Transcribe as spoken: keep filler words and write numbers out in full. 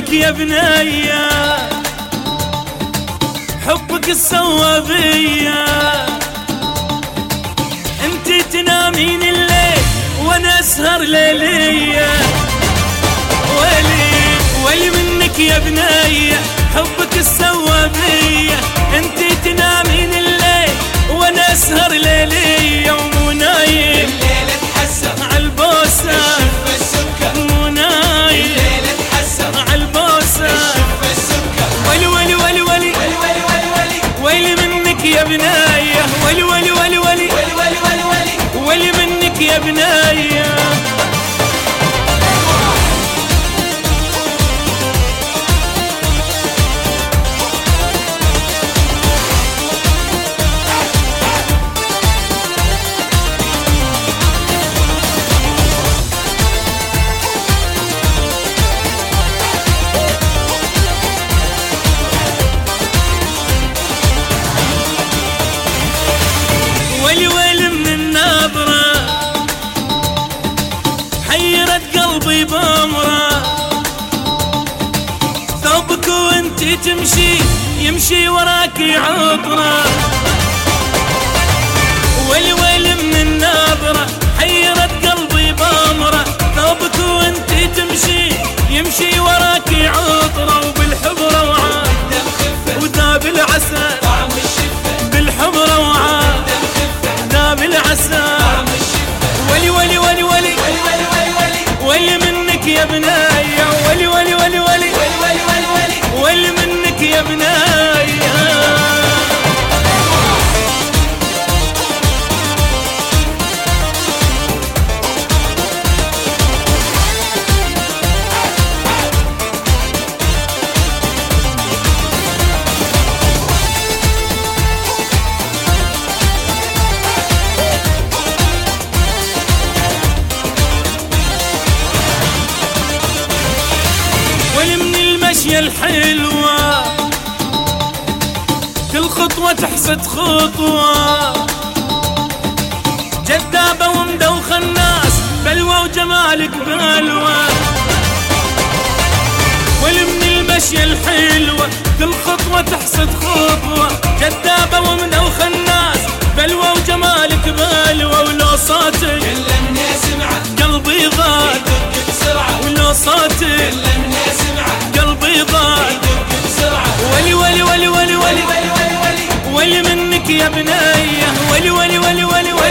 منك يا بنية حبك السوى بيا. انتي تنامين الليل وانا اسهر ليلية. ويلي ويلي منك يا بنية حبك السوى بيا. انتي تنامين الليل وانا اسهر ليلية ومو نايم الليل اتحسر عالبوسة الشفة السكر. مو نايم الليل اتحسر عالبوسة الشفة السكر. ويلي ويلي ويلي ويلي ولي ولي ولي ولي ويلي منك يا بناية. ويلي ويلي ويلي ويلي ولي ولي ولي ولي ويلي منك يا بناية. ويلي ويلي من النظرة حيرت قلبي بأمره. ثوبك وانتي تمشي يمشي وراكي عطره. ويلي ويلي من النظرة حيرت قلبي بأمره. ثوبك وانتي تمشي يمشي وراكي عطره. وبالحب روعة دم خفة وذاب العسل طعم الشفة. بالحب روعة دم خفة ذاب العسل. طعم الشفة. ولي ولي ولي ولي ولي ولي ولي ولي ولي منك يا بناية. ولي ولي ولي ولي ولي ولي ولي ولي ولي منك يا بناية. ولي من المشية الحلوة كل خطوة تحسد خطوة. جذابة ومدوخة الناس بلوى وجمالك بلوى. ولي من المشية الحلوة كل خطوة تحسد خطوة. جذابة ومدوخة الناس بلوى وجمالك بلوى. ولو صوتك كل من يسمعه قلبي ضاق. يدق بسرعة. ولو صوتك كل من يسمعه قلبي ضاق. يدق بسرعة. ولي ولي ولي ولي ولي ولي ولي ولي ولي ولي منك يا بناية. ولي ولي ولي ولي ولي